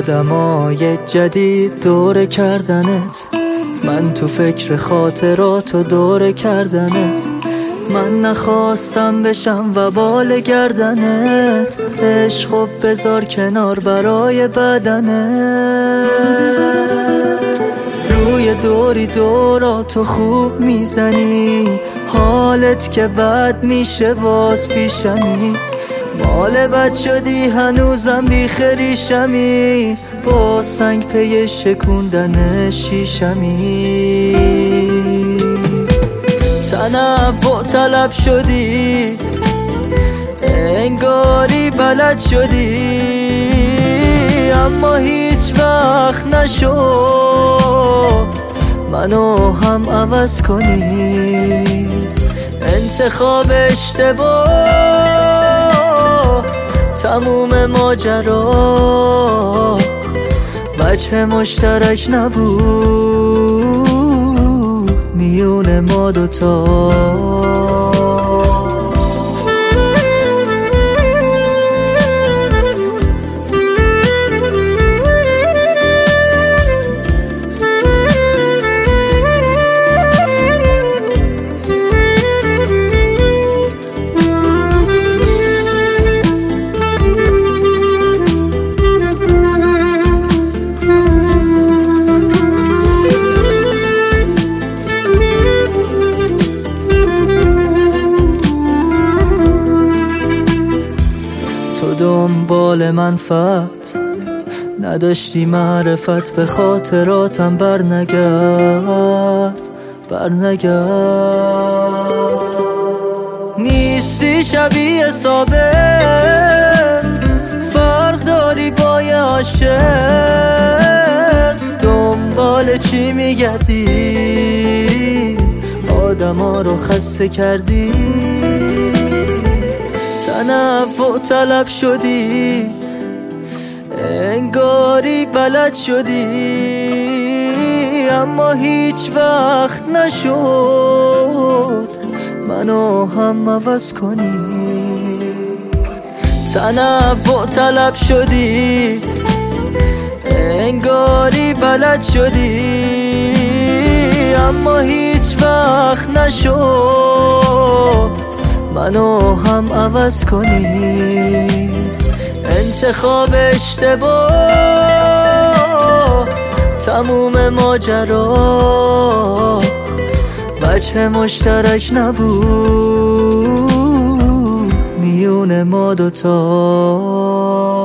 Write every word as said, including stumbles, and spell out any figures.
آدمای جدید دوره کردنت، من تو فکر خاطرات و دوره کردنت. من نخواستم بشم و بال گردنت، عشق خب بذار کنار برای بدنت. روی دوری دوراتو خوب میزنی، حالت که بد میشه باز پیشمی. مال بد شدی هنوزم بیخریشمی، با سنگ پی شکوندن شیشمی. تنوع طلب شدی، انگاری بلد شدی، اما هیچ وقت نشد منو هم عوض کنی. انتخاب اشتباه تموم ماجرا، وجه مشترک نبود میون ما دوتا. تو دنبال منفعت نداشتی معرفت، به خاطراتم برنگرد برنگرد. نیستی شبیه ثابت، فرق داری با یه عاشق. دنبال چی میگردی؟ آدم ها رو خسته کردی. تنوع طلب شدی، انگاری بلد شدی، اما هیچ وقت نشد منو هم عوض کنی. تنوع طلب شدی، انگاری بلد شدی، اما هیچ وقت نشد منو هم عوض کنی. انتخاب اشتباه تموم ماجرا، وجه مشترک نبود میون ما دوتا.